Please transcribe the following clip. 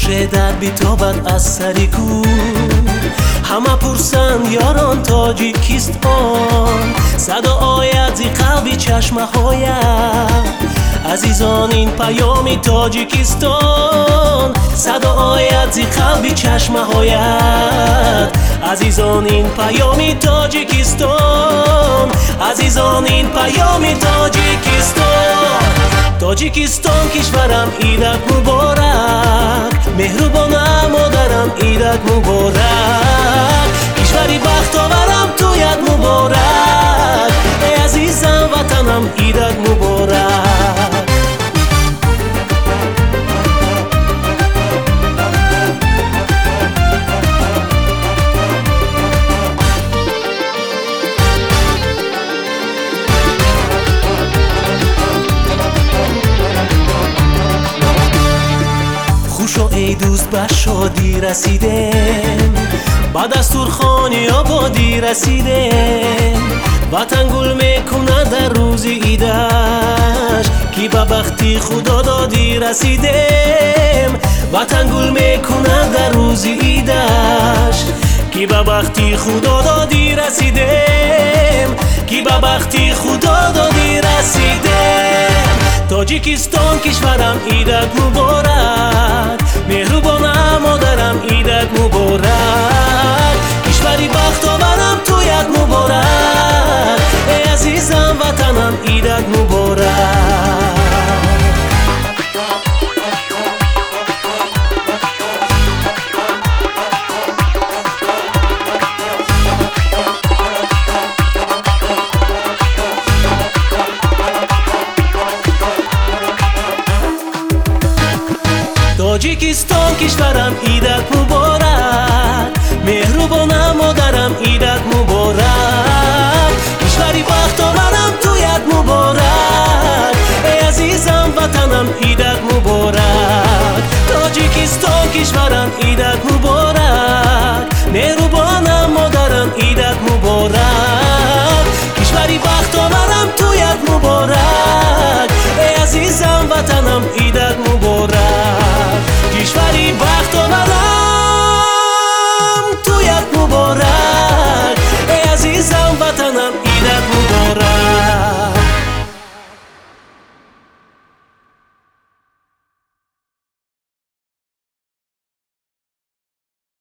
خورشیدت بیتابد از سری کو. همه پرسند یاران تاجیکستان، صدا آید زی قلبی چشمه هایم. عزیزان این پیامی تاجیکستان، صدا آید زی قلبی چشمه هاید. عزیزان این پیامی تاجیکستان، عزیزان این پیامی تاجیکستان. تاجیکستان کشورم ایدت مبارک، مهربانم مادرم ایدت مبارک. کشوری بختاورم تویت مبارک، ای عزیزم وطنم ایدت مبارک. خوشو ای دوست به شادی رسیدم، با دستورخوانی آبادی رسیدم. وطن گل میکنه در روز ایدش، کی به بختی خدا دادی رسیدم. وطن گل میکنه در روز ایدش، کی به بختی خدا دادی رسیدم، کی به بختی خدا دادی رسیدم. تاجیکستان کشورم ایدت مبارک، مهربانم مادرم ایدت مبارک. کشوری بختاورم تویت مبارک، ای عزیزم وطنم ایدت مبارک. تاجیکستان کشورم ایدت مبارک،